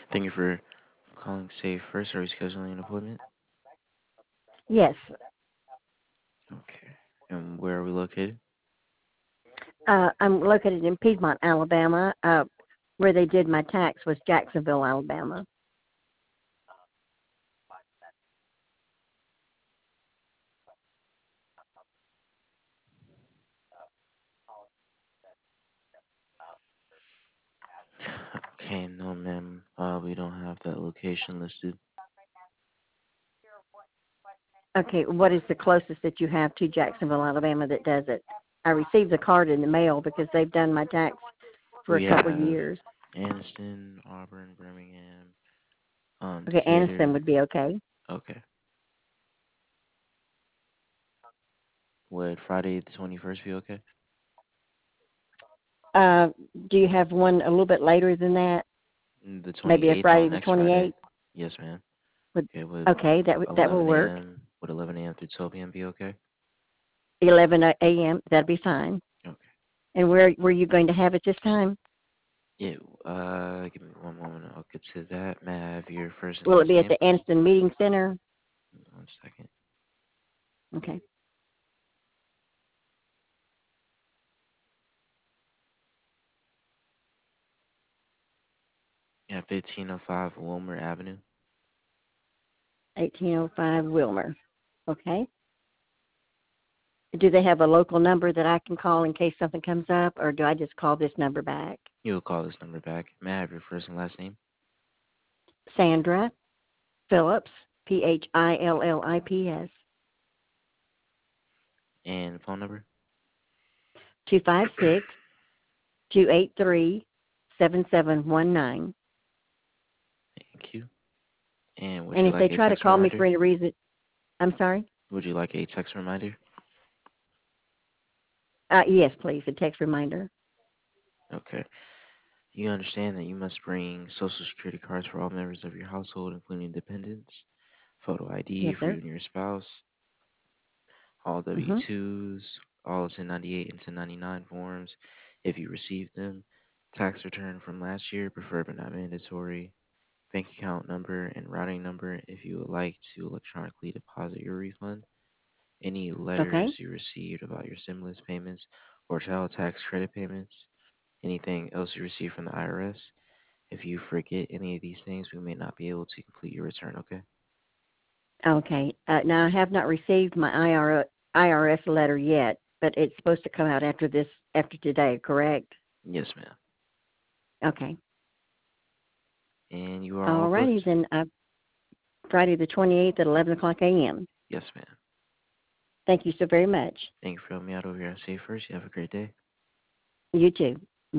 Thank you for calling Safe First. Are we scheduling an appointment? Yes. Okay. And where are we located? I'm located in Piedmont, Alabama. Where they did my tax was Jacksonville, Alabama. Okay, no, ma'am. We don't have that location listed. Okay, what is the closest that you have to Jacksonville, Alabama that does it? I received the card in the mail because they've done my tax for a We couple have years. Anniston, Auburn, Birmingham, Okay, Anniston Decatur. would be okay. Okay. Would Friday the 21st be okay? Uh, do you have one a little bit later than that? The Maybe a 28th Friday on the next Friday? 28th? Yes, ma'am. Would Okay, would okay, that will 11 work. a.m. Would 11 a.m. through 12 p.m. be okay? 11 a.m. That'd be fine. Okay. And where were you going to have it this time? Yeah, give me one moment. I'll get to that. May I have your first and Will it last be at name? the Anniston Meeting Center? 1 second. Okay. Yeah, 1505 Wilmer Avenue. 1805 Wilmer. Okay. Do they have a local number that I can call in case something comes up, or do I just call this number back? You'll call this number back. May I have your first and last name? Sandra Phillips, Phillips, And phone number? 256-283-7719. Thank you. And would And you if they like a try to text call me for reminder? any reason, I'm sorry? Would you like a text reminder? Yes, please, a text reminder. Okay. You understand that you must bring social security cards for all members of your household, including dependents, photo ID Yes, for you sir. and your spouse, all Mm-hmm. W-2s, all 1098 and 1099 forms if you received them, tax return from last year, preferred but not mandatory, bank account number and routing number if you would like to electronically deposit your refund, any letters Okay. you received about your stimulus payments or child tax credit payments, anything else you received from the IRS. If you forget any of these things, we may not be able to complete your return, okay? Okay. Now, I have not received my IRS letter yet, but it's supposed to come out after today, correct? Yes, ma'am. Okay. And you are all All righty, booked? then Friday the 28th at 11 o'clock a.m. Yes, ma'am. Thank you so very much. Thank you for helping me out over here at Safe First. You have a great day. You too.